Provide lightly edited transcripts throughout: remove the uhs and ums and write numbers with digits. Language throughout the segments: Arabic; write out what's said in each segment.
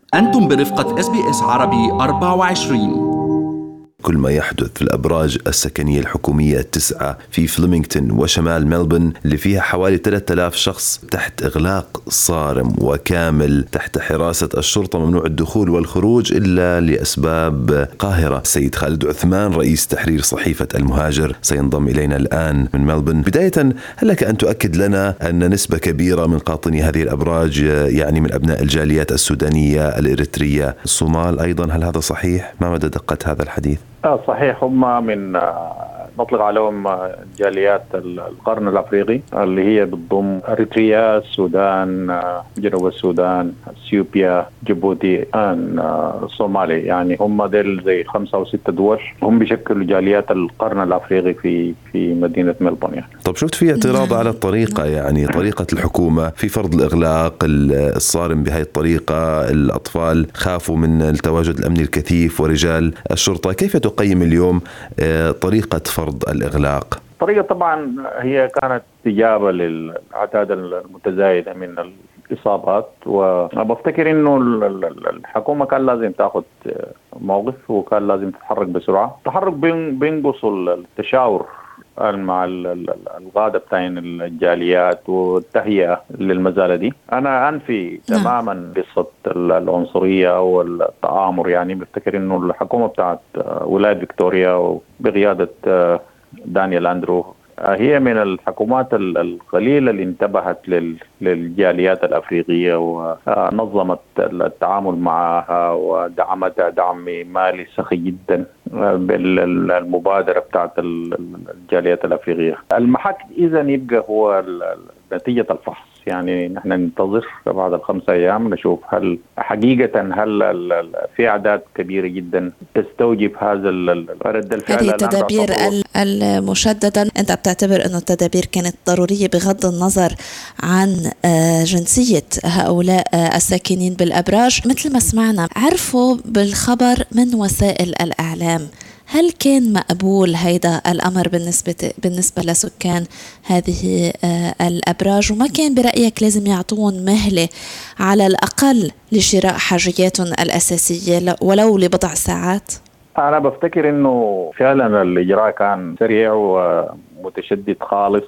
أنتم برفقة SBS عربي 24. كل ما يحدث في الأبراج السكنية الحكومية 9 في فليمنغتون وشمال ملبورن اللي فيها حوالي 3000 شخص تحت إغلاق صارم وكامل تحت حراسة الشرطة، ممنوع الدخول والخروج إلا لأسباب قاهرة. السيد خالد عثمان رئيس تحرير صحيفة المهاجر سينضم إلينا الآن من ملبورن. بداية، هل لك أن تؤكد لنا أن نسبة كبيرة من قاطني هذه الأبراج يعني من أبناء الجاليات السودانية، الإريترية، الصومال أيضا، هل هذا صحيح؟ ما مدى دقة هذا الحديث؟ صحيح، هم من نطلق عليهم جاليات القرن الأفريقي اللي هي بتضم أريتريا، السودان، جنوب السودان، اثيوبيا، جيبوتي، الصومالي. يعني هم دول زي 5 أو 6 دول هم بيشكلوا جاليات القرن الأفريقي في مدينة ملبورن. يعني طب شفت في اعتراض على الطريقة، يعني طريقة الحكومة في فرض الإغلاق الصارم بهذه الطريقة؟ الأطفال خافوا من التواجد الأمني الكثيف ورجال الشرطة. كيف تقيم اليوم طريقة فرض الإغلاق؟ طريقة طبعا هي كانت استجابة للأعداد المتزايدة من الإصابات، وبفتكر إنه الحكومة كان لازم تأخذ موقف وكان لازم تتحرك بسرعة. التحرك بينقص التشاور مع القادة بتاعين الجاليات والتهيئة للمزالة دي. أنا أنفي تماما قصة العنصرية أو التآمر. يعني بفتكر إنه الحكومة بتاعت ولاية فيكتوريا بقيادة دانيال أندرو هي من الحكومات القليلة اللي انتبهت للجاليات الأفريقية ونظمت التعامل معها ودعمتها دعم مالي سخي جدا بالمبادرة بتاعت الجاليات الأفريقية. المحك إذا يبقى هو نتيجة الفحص. يعني نحن ننتظر بعد 5 أيام نشوف هل حقيقة في أعداد كبيرة جدا تستوجب هذا رد الفعل. هذه التدابير المشددة أنت بتعتبر أنه التدابير كانت ضرورية بغض النظر عن جنسية هؤلاء الساكنين بالأبراج؟ مثل ما سمعنا عرفوا بالخبر من وسائل الإعلام، هل كان مقبول هيدا الأمر بالنسبة لسكان هذه الأبراج؟ وما كان برأيك لازم يعطون مهلة على الأقل لشراء حاجياتهم الأساسية ولو لبضع ساعات؟ أنا بفتكر إنه فعلا الإجراء كان سريع ومتشدد خالص،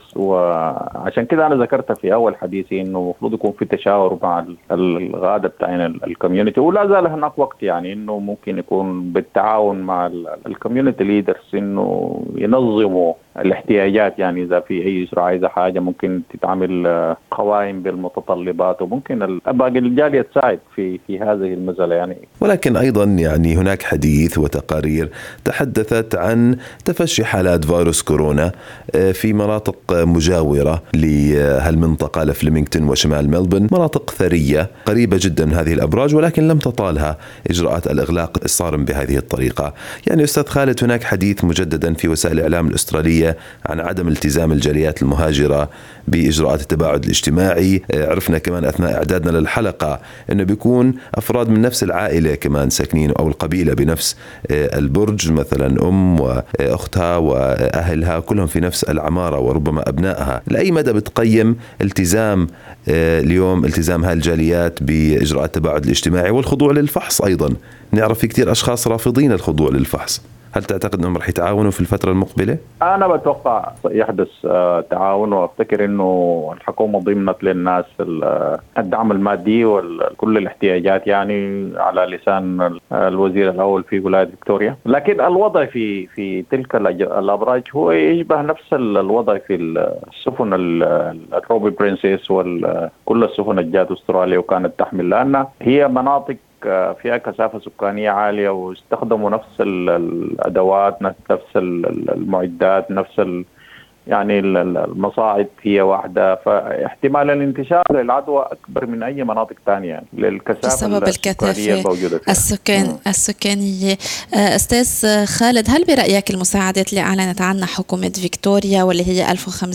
وعشان كده أنا ذكرت في أول حديثي إنه المفروض يكون في تشاور مع الغادة بتاعين الكوميونتي، ولا زال هناك وقت. يعني إنه ممكن يكون بالتعاون مع الكوميونتي ليدرز إنه ينظموا الاحتياجات. يعني إذا في أي أسرة عايزة حاجة ممكن تتعمل قوائم بالمتطلبات، وممكن باقي الجالية تساعد في هذه المسألة. يعني ولكن أيضا يعني هناك حديث وتقارير تحدثت عن تفشي حالات فيروس كورونا في مناطق مجاورة لهالمنطقة لفليمنغتون وشمال ملبورن، مناطق ثرية قريبة جدا من هذه الأبراج، ولكن لم تطالها إجراءات الإغلاق الصارم بهذه الطريقة. يعني أستاذ خالد، هناك حديث مجددا في وسائل الإعلام الأسترالية عن عدم التزام الجاليات المهاجرة بإجراءات التباعد الاجتماعي. عرفنا كمان أثناء إعدادنا للحلقة أنه بيكون أفراد من نفس العائلة كمان ساكنين أو القبيلة بنفس البرج، مثلا أم وأختها وأهلها كلهم في نفس العمارة وربما أبنائها. لأي مدى بتقيم التزام اليوم التزام هالجاليات بإجراءات التباعد الاجتماعي والخضوع للفحص؟ أيضا نعرف في كتير أشخاص رافضين الخضوع للفحص. هل تعتقد أنهم رح يتعاونوا في الفترة المقبلة؟ أنا بتوقع يحدث تعاون، وأفتكر إنه الحكومة ضمنت للناس الدعم المادي وكل الاحتياجات، يعني على لسان الوزير الأول في ولاية فيكتوريا. لكن الوضع في تلك الأبراج هو يشبه نفس الوضع في السفن الروبي برنسيس وكل السفن الجات أستراليا وكانت تحمل، لأن هي مناطق فيها كثافة سكانية عالية واستخدموا نفس الأدوات، نفس المعدات، نفس يعني المصاعد هي واحدة، فاحتمال الانتشار للعدوى أكبر من أي مناطق تانية للكثافة بسبب السكانية الموجودة فيها. السكانية. أستاذ خالد، هل برأيك المساعدات اللي أعلنت عنها حكومة فيكتوريا واللي هي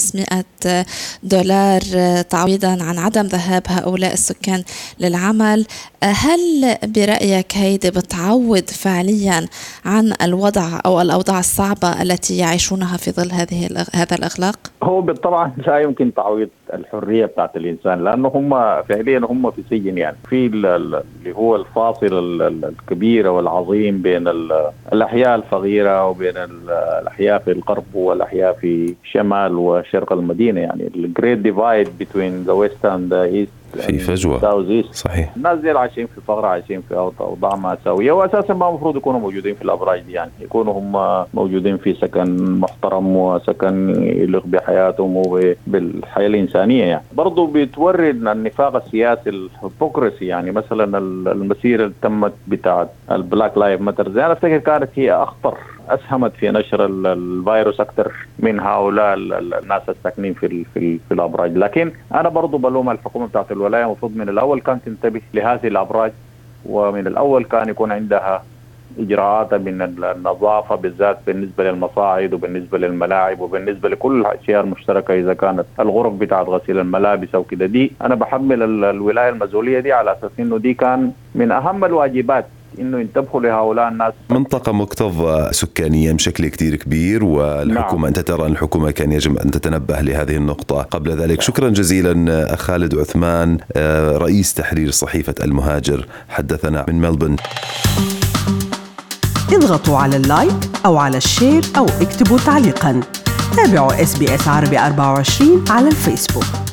$1500 تعويضا عن عدم ذهاب هؤلاء السكان للعمل، هل برأيك هيدي بتعوض فعليا عن الوضع أو الأوضاع الصعبة التي يعيشونها في ظل هذا الأخلاق؟ هو بالطبع لا يمكن تعويض الحرية بتاعت الإنسان، لأنه هم فعليا هم في سجن. يعني في اللي هو الفاصل الكبير والعظيم بين الأحياء الفقيرة وبين الأحياء في الغرب والأحياء في شمال وشرق المدينة. يعني الجريت ديفايد بين ذا ويست اند ذا ايست، في فجوة. صحيح. الناس دي عايشين في فقر، عايشين في أوضاع مأساوية، وأساسا ما المفروض يكونوا موجودين في الأبراج دي. يعني يكونوا هم موجودين في سكن محترم وسكن يليق بحياتهم وبالحياة الإنسانية. يعني برضو بتورد النفاق السياسي الهيبوكرسي. يعني مثلا المسيرة اللي تمت بتاعت البلاك لايف ماتر، أنا أفتكر كانت هي أخطر، أسهمت في نشر الفيروس أكثر من هؤلاء الناس الساكنين في الأبراج. لكن أنا برضو بلوم الحكومة بتاعت الولاية، المفروض من الأول كانت تنتبه لهذه الأبراج، ومن الأول كان يكون عندها إجراءات من النظافة، بالذات بالنسبة للمصاعد وبالنسبة للملاعب وبالنسبة لكل الأشياء المشتركة. إذا كانت الغرف بتاعت غسيل الملابس أو كده، دي أنا بحمل الولاية المسؤولية دي على أساس إنه دي كان من أهم الواجبات، إنه ينتبهوا لهؤلاء الناس. منطقة مكتظة سكانيا بشكل كتير كبير، والحكومة نعم. أنت ترى أن الحكومة كان يجب أن تتنبه لهذه النقطة قبل ذلك. شكرا جزيلا أخ خالد عثمان، رئيس تحرير صحيفة المهاجر، حدثنا من ملبورن. اضغطوا على اللايك أو على الشير أو اكتبوا تعليقا. تابعوا SBS عربي 24 على الفيسبوك.